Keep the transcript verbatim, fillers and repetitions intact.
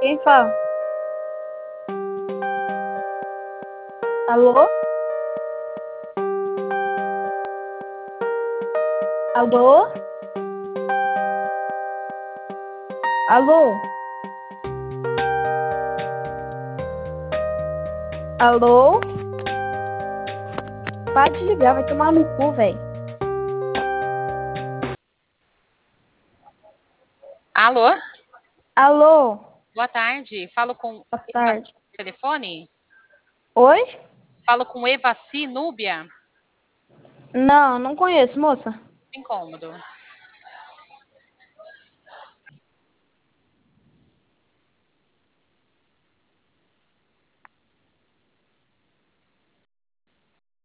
Quem fala? Alô? Alô? Alô? Alô? Para de ligar, vai tomar no cu, velho. Alô? Alô? Boa tarde. Falo com Boa Evaci tarde. telefone? Oi? Falo com Evaci Núbia? Não, não conheço, moça. Incômodo.